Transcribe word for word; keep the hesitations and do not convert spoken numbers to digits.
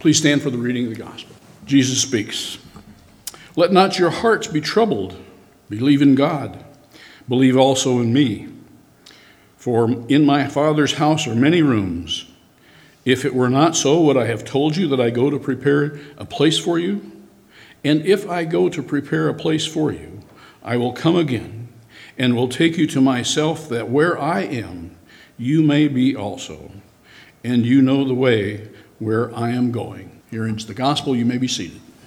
Please stand for the reading of the gospel. Jesus speaks. Let not your hearts be troubled. Believe in God. Believe also in me. For in my Father's house are many rooms. If it were not so, would I have told you that I go to prepare a place for you? And if I go to prepare a place for you, I will come again and will take you to myself, that where I am, you may be also. And you know the way where I am going. Here ends the gospel. You may be seated.